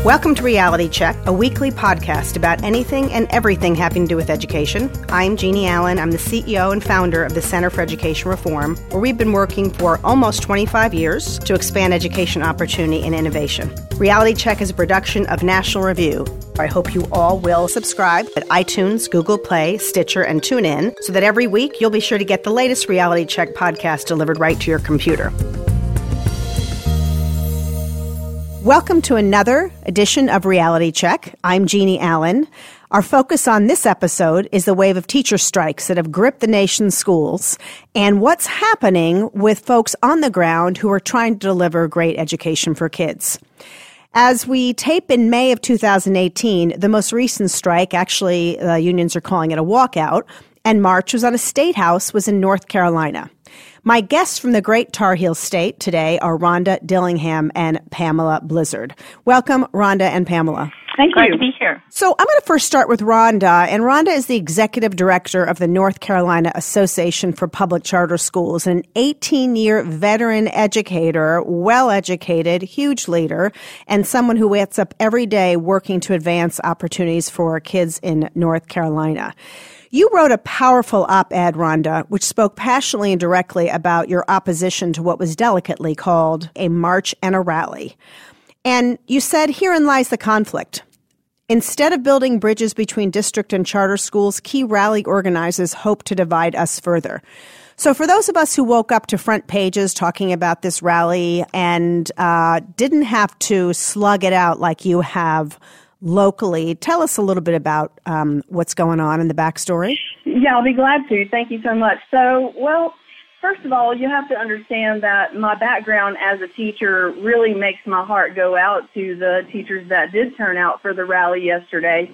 Welcome to Reality Check, a weekly podcast about anything and everything having to do with education. I'm Jeannie Allen. I'm the CEO and founder of the Center for Education Reform, where we've been working for almost 25 years to expand education opportunity and innovation. Reality Check is a production of National Review. I hope you all will subscribe at iTunes, Google Play, Stitcher, and TuneIn so that every week you'll be sure to get the latest Reality Check podcast delivered right to your computer. Welcome to another edition of Reality Check. I'm Jeannie Allen. Our focus on this episode is the wave of teacher strikes that have gripped the nation's schools and what's happening with folks on the ground who are trying to deliver great education for kids. As we tape in May of 2018, the most recent strike, actually the unions are calling it a walkout, and march was on a state house, was in North Carolina. My guests from the great Tar Heel State today are Rhonda Dillingham and Pamela Blizzard. Welcome, Rhonda and Pamela. Thank you. Glad to be here. So I'm going to first start with Rhonda, and Rhonda is the executive director of the North Carolina Association for Public Charter Schools, an 18-year veteran educator, well-educated, huge leader, and someone who gets up every day working to advance opportunities for kids in North Carolina. You wrote a powerful op-ed, Rhonda, which spoke passionately and directly about your opposition to what was delicately called a march and a rally. And you said, herein lies the conflict. Instead of building bridges between district and charter schools, key rally organizers hope to divide us further. So for those of us who woke up to front pages talking about this rally and didn't have to slug it out like you have locally, tell us a little bit about what's going on in the backstory. Yeah, I'll be glad to. Thank you so much. So, first of all, you have to understand that my background as a teacher really makes my heart go out to the teachers that did turn out for the rally yesterday.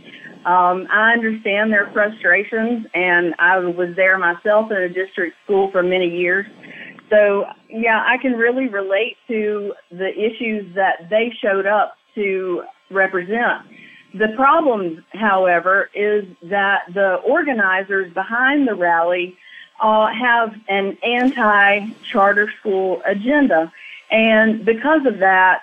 I understand their frustrations, and I was there myself in a district school for many years. So, yeah, I can really relate to the issues that they showed up to represent. The problem, however, is that the organizers behind the rally have an anti-charter school agenda. And because of that,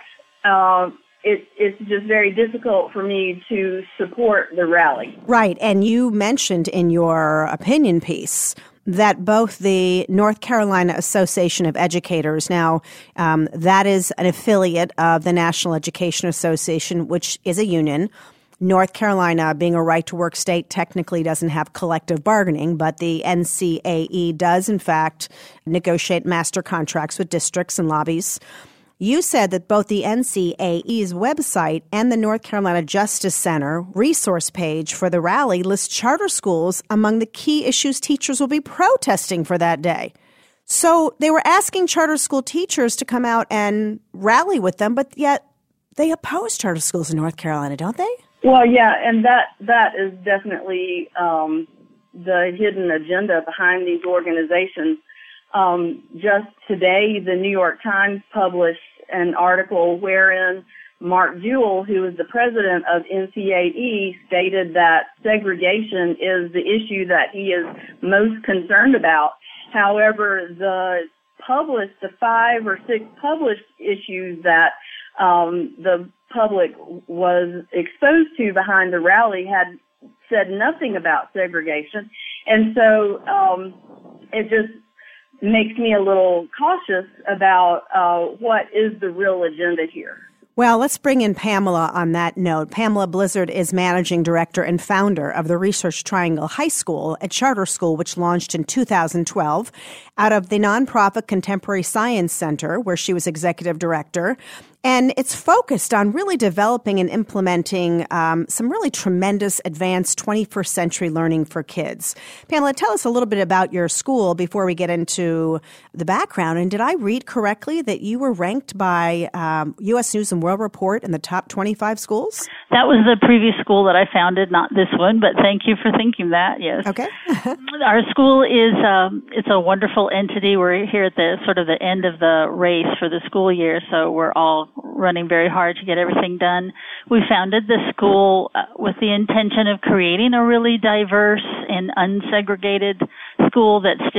it's just very difficult for me to support the rally. Right. And you mentioned in your opinion piece that both the North Carolina Association of Educators, now that is an affiliate of the National Education Association, which is a union. North Carolina, being a right-to-work state, technically doesn't have collective bargaining, but the NCAE does, in fact, negotiate master contracts with districts and lobbies. You said that both the NCAE's website and the North Carolina Justice Center resource page for the rally lists charter schools among the key issues teachers will be protesting for that day. So they were asking charter school teachers to come out and rally with them, but yet they oppose charter schools in North Carolina, don't they? Well, yeah, and that is definitely the hidden agenda behind these organizations. Just today, the New York Times published an article wherein Mark Jewell, who is the president of NCAE, stated that segregation is the issue that he is most concerned about. However, the 5 or 6 published issues that the public was exposed to behind the rally had said nothing about segregation. And so it just makes me a little cautious about what is the real agenda here. Well, let's bring in Pamela on that note. Pamela Blizzard is managing director and founder of the Research Triangle High School, a charter school which launched in 2012 out of the nonprofit Contemporary Science Center, where she was executive director. And it's focused on really developing and implementing some really tremendous advanced 21st century learning for kids. Pamela, tell us a little bit about your school before we get into the background. And did I read correctly that you were ranked by U.S. News and World Report in the top 25 schools? That was the previous school that I founded, not this one, but thank you for thinking that, yes. Okay. Our school is it's a wonderful entity. We're here at the sort of the end of the race for the school year, so we're all running very hard to get everything done. We founded the school with the intention of creating a really diverse and unsegregated school that still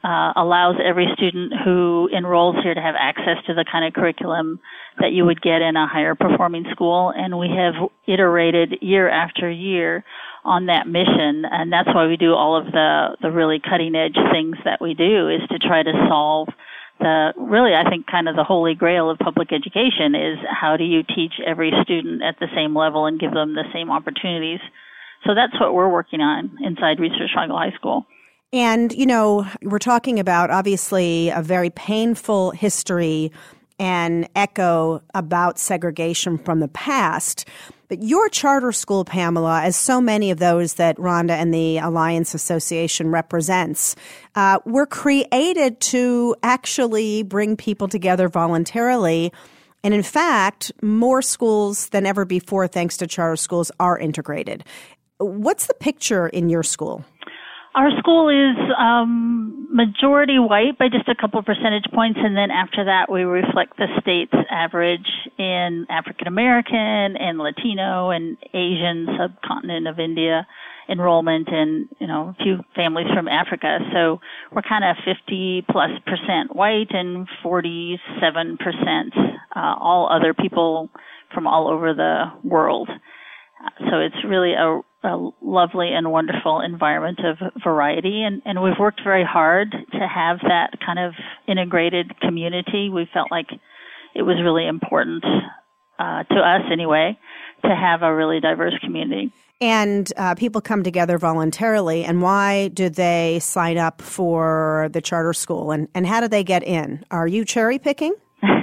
allows every student who enrolls here to have access to the kind of curriculum that you would get in a higher performing school. And we have iterated year after year on that mission. And that's why we do all of the really cutting edge things that we do, is to try to solve I think kind of the holy grail of public education is how do you teach every student at the same level and give them the same opportunities. So that's what we're working on inside Research Triangle High School. And, we're talking about, obviously, a very painful history and echo about segregation from the past. But your charter school, Pamela, as so many of those that Rhonda and the Alliance Association represents, were created to actually bring people together voluntarily. And in fact, more schools than ever before, thanks to charter schools, are integrated. What's the picture in your school? Our school is majority white by just a couple of percentage points, and then after that we reflect the state's average in African American and Latino and Asian subcontinent of India enrollment, and a few families from Africa. So we're kind of 50+% white and 47% all other people from all over the world. So it's really a lovely and wonderful environment of variety. And we've worked very hard to have that kind of integrated community. We felt like it was really important, to us anyway, to have a really diverse community. And people come together voluntarily. And why do they sign up for the charter school? And how do they get in? Are you cherry picking?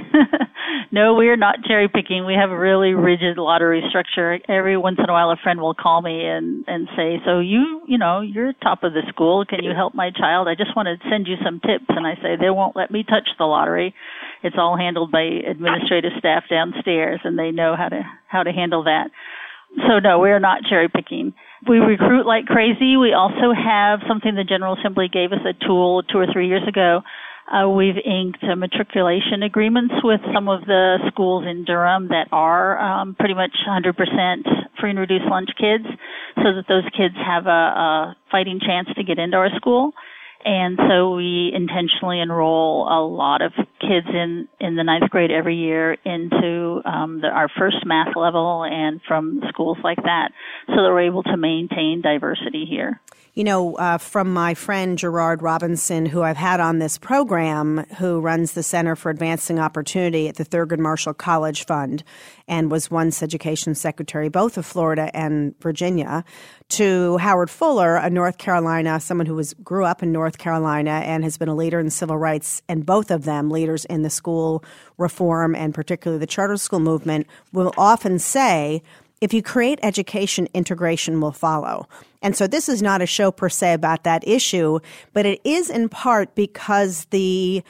No, we are not cherry picking. We have a really rigid lottery structure. Every once in a while, a friend will call me and say, so you're top of the school. Can you help my child? I just want to send you some tips. And I say, they won't let me touch the lottery. It's all handled by administrative staff downstairs, and they know how to handle that. So no, we are not cherry picking. We recruit like crazy. We also have something the General Assembly gave us a tool 2 or 3 years ago. We've inked matriculation agreements with some of the schools in Durham that are pretty much 100% free and reduced lunch kids, so that those kids have a fighting chance to get into our school. And so we intentionally enroll a lot of kids in the 9th grade every year into our first math level and from schools like that, so that we're able to maintain diversity here. From my friend Gerard Robinson, who I've had on this program, who runs the Center for Advancing Opportunity at the Thurgood Marshall College Fund and was once education secretary, both of Florida and Virginia, to Howard Fuller, a North Carolina, someone who grew up in North Carolina and has been a leader in civil rights, and both of them leaders in the school reform and particularly the charter school movement, will often say, if you create education, integration will follow. And so this is not a show per se about that issue, but it is in part because the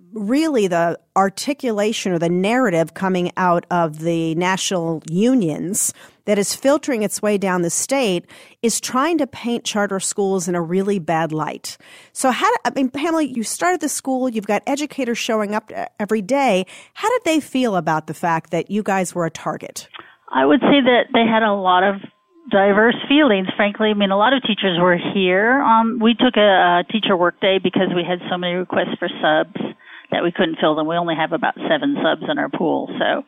articulation or the narrative coming out of the national unions that is filtering its way down the state is trying to paint charter schools in a really bad light. So Pamela, you started the school, you've got educators showing up every day. How did they feel about the fact that you guys were a target? I would say that they had a lot of diverse feelings, frankly. I mean, a lot of teachers were here. We took a teacher work day because we had so many requests for subs that we couldn't fill them. We only have about 7 subs in our pool. So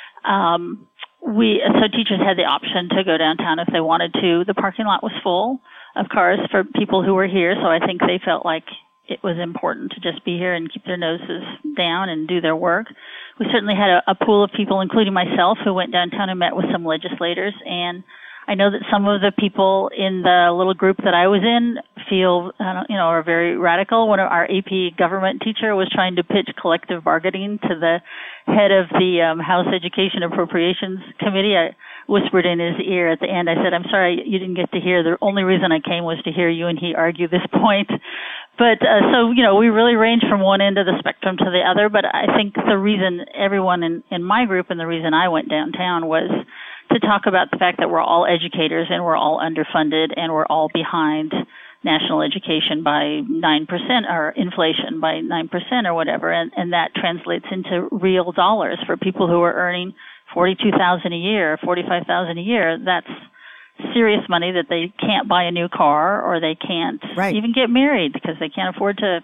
teachers had the option to go downtown if they wanted to. The parking lot was full of cars for people who were here, so I think they felt like it was important to just be here and keep their noses down and do their work. We certainly had a pool of people, including myself, who went downtown and met with some legislators. And I know that some of the people in the little group that I was in are very radical. One of our AP government teacher was trying to pitch collective bargaining to the head of the House Education Appropriations Committee. I whispered in his ear at the end. I said, I'm sorry you didn't get to hear. The only reason I came was to hear you and he argue this point. But we really range from one end of the spectrum to the other. But I think the reason everyone in my group and the reason I went downtown was to talk about the fact that we're all educators and we're all underfunded and we're all behind national education by 9% or inflation by 9% or whatever. And that translates into real dollars for people who are earning $42,000 a year, $45,000 a year. That's serious money that they can't buy a new car or they can't even get married because they can't afford to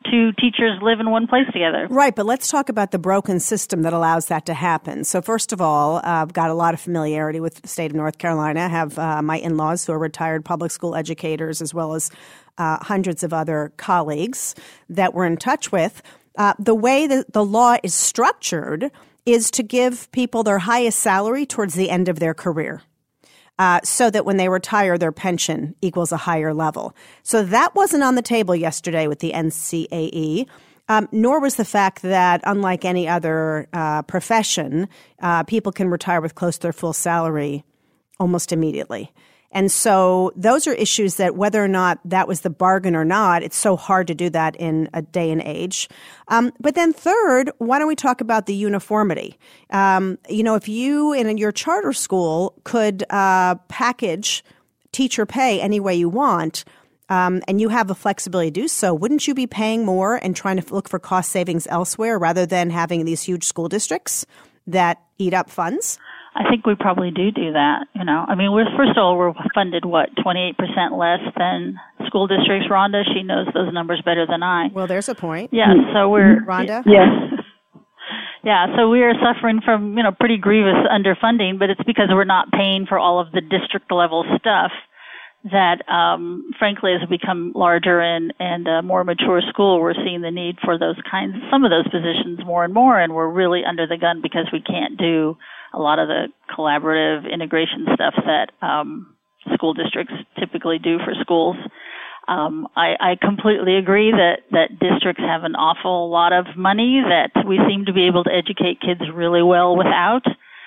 two teachers live in one place together. Right, but let's talk about the broken system that allows that to happen. So first of all, I've got a lot of familiarity with the state of North Carolina. I have my in-laws who are retired public school educators, as well as hundreds of other colleagues that we're in touch with. The way that the law is structured is to give people their highest salary towards the end of their career. So that when they retire, their pension equals a higher level. So that wasn't on the table yesterday with the NCAE, nor was the fact that, unlike any other profession, people can retire with close to their full salary almost immediately. And so those are issues that whether or not that was the bargain or not, it's so hard to do that in a day and age. But then third, why don't we talk about the uniformity? If you in your charter school could package teacher pay any way you want, and you have the flexibility to do so, wouldn't you be paying more and trying to look for cost savings elsewhere rather than having these huge school districts that eat up funds? I think we probably do that. First of all, we're funded, 28% less than school districts. Rhonda, she knows those numbers better than I. Well, there's a point. Yeah, so we're... Rhonda? Yes. Yeah, so we are suffering from, pretty grievous underfunding, but it's because we're not paying for all of the district level stuff that, frankly, as we become larger and a more mature school, we're seeing the need for some of those positions more and more, and we're really under the gun because we can't do a lot of the collaborative integration stuff that school districts typically do for schools. I completely agree that districts have an awful lot of money that we seem to be able to educate kids really well without.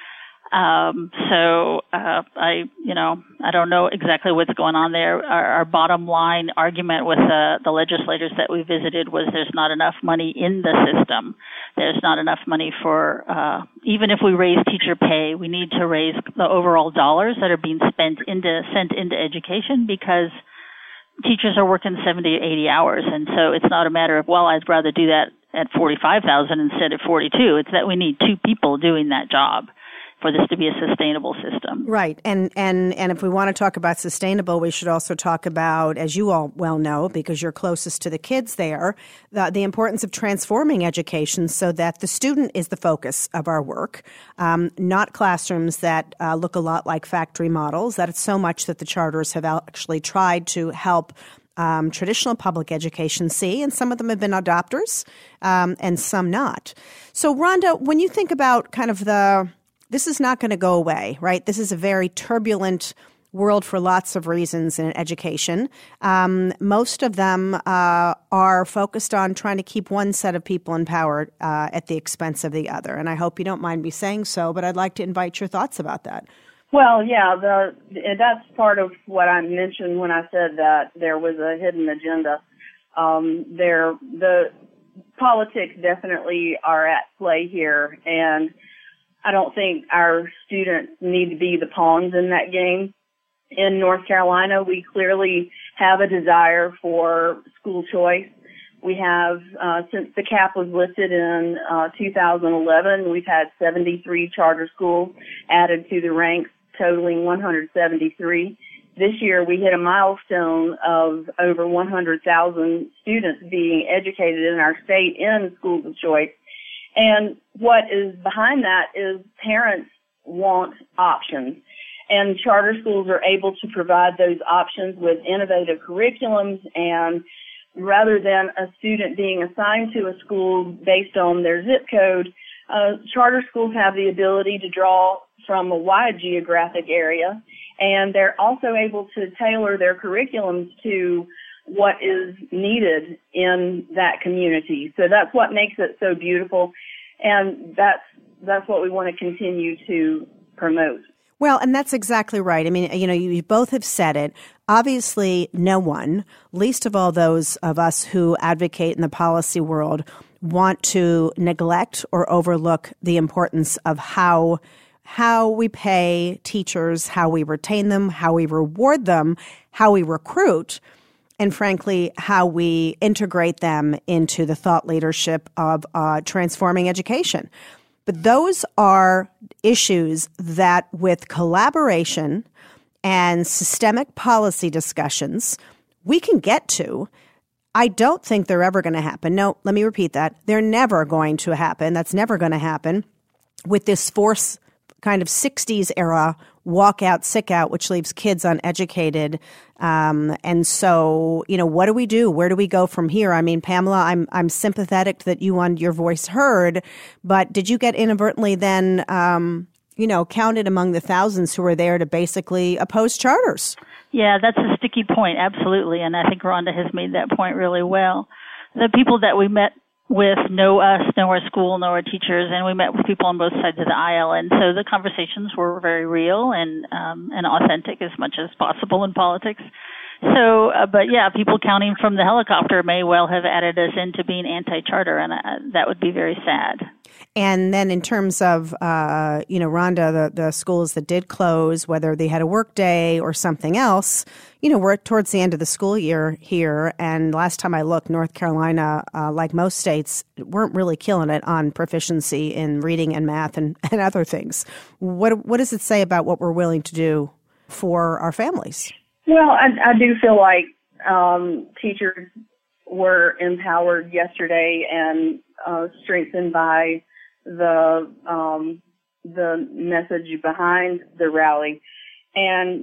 I don't know exactly what's going on there. Our bottom line argument with the legislators that we visited was there's not enough money in the system. There's not enough money for, even if we raise teacher pay, we need to raise the overall dollars that are being sent into education because teachers are working 70 to 80 hours. And so it's not a matter of, I'd rather do that at $45,000 instead of $42,000. It's that we need two people doing that job for this to be a sustainable system. Right. And if we want to talk about sustainable, we should also talk about, as you all well know, because you're closest to the kids there, the importance of transforming education so that the student is the focus of our work, not classrooms that look a lot like factory models. That it's so much that the charters have actually tried to help traditional public education see, and some of them have been adopters and some not. So, Rhonda, when you think about kind of this is not going to go away, right? This is a very turbulent world for lots of reasons in education. Most of them are focused on trying to keep one set of people in power at the expense of the other. And I hope you don't mind me saying so, but I'd like to invite your thoughts about that. Well, yeah, that's part of what I mentioned when I said that there was a hidden agenda. The politics definitely are at play here, and I don't think our students need to be the pawns in that game. In North Carolina, we clearly have a desire for school choice. We have, since the cap was lifted in 2011, we've had 73 charter schools added to the ranks, totaling 173. This year, we hit a milestone of over 100,000 students being educated in our state in schools of choice. And what is behind that is parents want options. And charter schools are able to provide those options with innovative curriculums. And rather than a student being assigned to a school based on their zip code, charter schools have the ability to draw from a wide geographic area. And they're also able to tailor their curriculums to what is needed in that community. So that's what makes it so beautiful, and that's what we want to continue to promote. Well, and that's exactly right. I mean, you both have said it. Obviously, no one, least of all those of us who advocate in the policy world, want to neglect or overlook the importance of how we pay teachers, how we retain them, how we reward them, how we recruit, and frankly, how we integrate them into the thought leadership of transforming education. But those are issues that, with collaboration and systemic policy discussions, we can get to I don't think they're ever going to happen. No, let me repeat that. They're never going to happen. That's never going to happen with this force kind of 60s era walk out, sick out, which leaves kids uneducated. And so, what do we do? Where do we go from here? I mean, Pamela, I'm sympathetic that you want your voice heard, but did you get inadvertently then, counted among the thousands who were there to basically oppose charters? Yeah, that's a sticky point, absolutely, and I think Rhonda has made that point really well. The people that we met with know us, know our school, know our teachers, and we met with people on both sides of the aisle, and so the conversations were very real and authentic as much as possible in politics. So, but yeah, people counting from the helicopter may well have added us into being anti-charter, and that would be very sad. And then in terms of, Rhonda, the schools that did close, whether they had a work day or something else, we're towards the end of the school year here. And last time I looked, North Carolina, like most states, weren't really killing it on proficiency in reading and math and other things. What does it say about what we're willing to do for our families? Well, I do feel like teachers were empowered yesterday and strengthened by the message behind the rally. And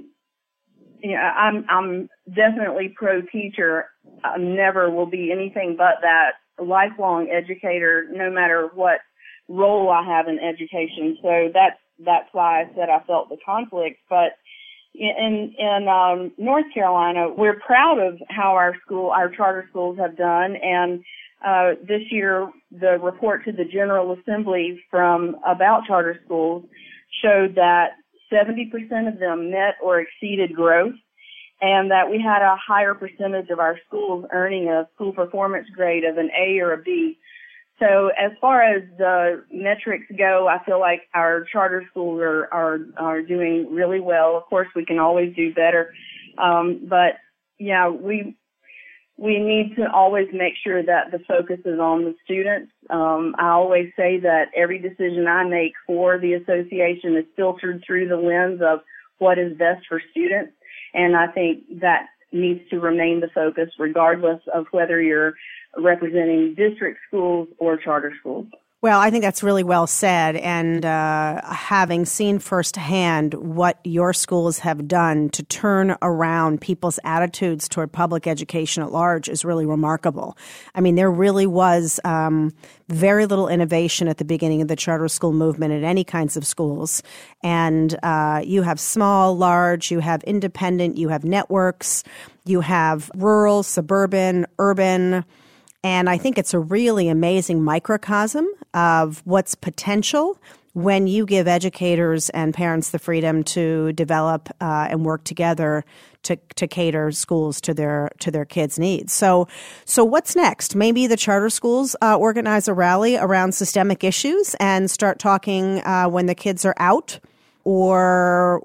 I'm definitely pro-teacher. I never will be anything but that, lifelong educator, no matter what role I have in education. So that's why I said I felt the conflict. But in North Carolina, we're proud of how our charter schools have done. And this year, the report to the General Assembly about charter schools showed that 70% of them met or exceeded growth, and that we had a higher percentage of our schools earning a school performance grade of an A or a B. So as far as the metrics go, I feel like our charter schools are doing really well. Of course, we can always do better, but yeah, we need to always make sure that the focus is on the students. I always say that every decision I make for the association is filtered through the lens of what is best for students, and I think that needs to remain the focus regardless of whether you're representing district schools or charter schools. Well, I think that's really well said, and having seen firsthand what your schools have done to turn around people's attitudes toward public education at large is really remarkable. I mean, there really was very little innovation at the beginning of the charter school movement at any kinds of schools, and you have small, large, you have independent, you have networks, you have rural, suburban, urban. And I think it's a really amazing microcosm of what's potential when you give educators and parents the freedom to develop and work together to cater schools to their kids' needs. So what's next? Maybe the charter schools organize a rally around systemic issues and start talking when the kids are out, or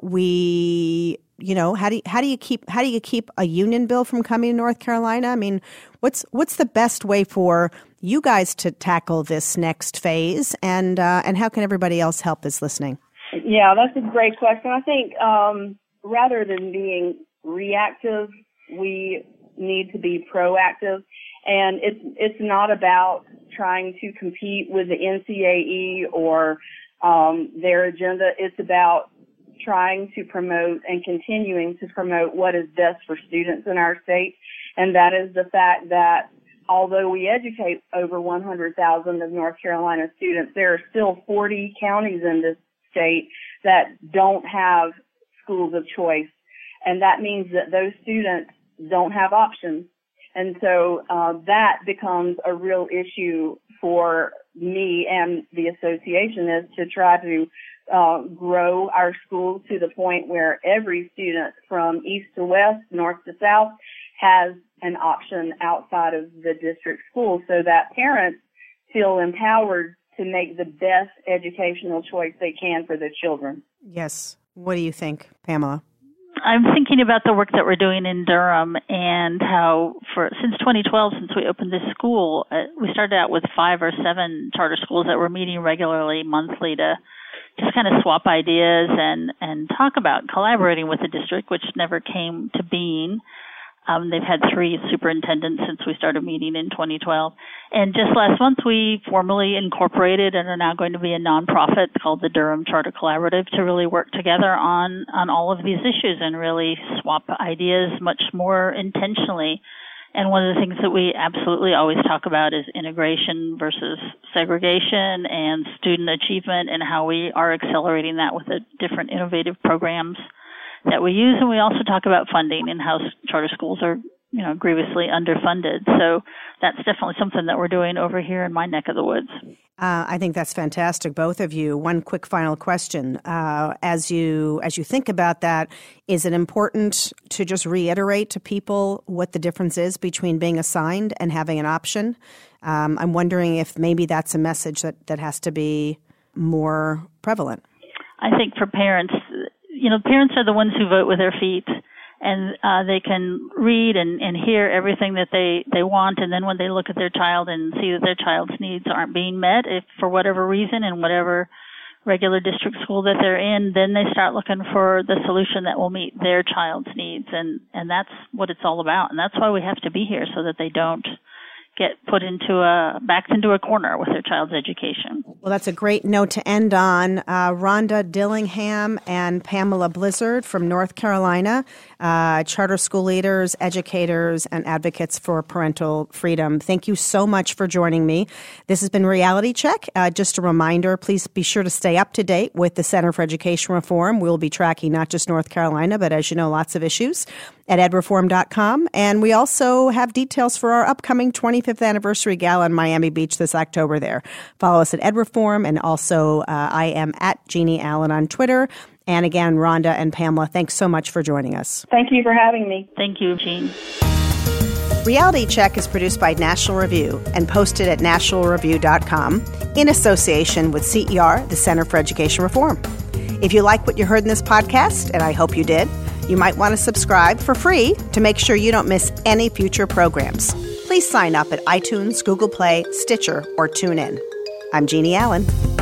how do you keep a union bill from coming to North Carolina? I mean, what's the best way for you guys to tackle this next phase, and how can everybody else help that's listening? Yeah, that's a great question. I think rather than being reactive, we need to be proactive, and it's not about trying to compete with the NCAE or their agenda. It's about trying to promote and continuing to promote what is best for students in our state. And that is the fact that although we educate over 100,000 of North Carolina students, there are still 40 counties in this state that don't have schools of choice. And that means that those students don't have options. And so that becomes a real issue for me and the association, is to try to grow our schools to the point where every student from east to west, north to south, has an option outside of the district school, so that parents feel empowered to make the best educational choice they can for their children. Yes. What do you think, Pamela? I'm thinking about the work that we're doing in Durham and how since 2012, since we opened this school, we started out with 5 or 7 charter schools that were meeting regularly, monthly, to just kind of swap ideas and talk about collaborating with the district, which never came to being. They've had 3 superintendents since we started meeting in 2012. And just last month, we formally incorporated and are now going to be a nonprofit called the Durham Charter Collaborative to really work together on all of these issues and really swap ideas much more intentionally. And one of the things that we absolutely always talk about is integration versus segregation and student achievement and how we are accelerating that with the different innovative programs that we use. And we also talk about funding and how charter schools are, grievously underfunded. So that's definitely something that we're doing over here in my neck of the woods. I think that's fantastic, both of you. One quick final question. As you think about that, is it important to just reiterate to people what the difference is between being assigned and having an option? I'm wondering if maybe that's a message that has to be more prevalent. I think for parents, parents are the ones who vote with their feet, and they can read and hear everything that they want, and then when they look at their child and see that their child's needs aren't being met, if for whatever reason in whatever regular district school that they're in, then they start looking for the solution that will meet their child's needs, and that's what it's all about, and that's why we have to be here, so that they don't get put backed into a corner with their child's education. Well, that's a great note to end on. Rhonda Dillingham and Pamela Blizzard from North Carolina, charter school leaders, educators, and advocates for parental freedom. Thank you so much for joining me. This has been Reality Check. Just a reminder, please be sure to stay up to date with the Center for Education Reform. We'll be tracking not just North Carolina, but as you know, lots of issues at edreform.com. And we also have details for our upcoming 25th anniversary gala in Miami Beach this October there. Follow us at edreform, and also I am at Jeannie Allen on Twitter. And again, Rhonda and Pamela, thanks so much for joining us. Thank you for having me. Thank you, Jean. Reality Check is produced by National Review and posted at nationalreview.com in association with CER, the Center for Education Reform. If you like what you heard in this podcast, and I hope you did, you might want to subscribe for free to make sure you don't miss any future programs. Please sign up at iTunes, Google Play, Stitcher, or TuneIn. I'm Jeannie Allen.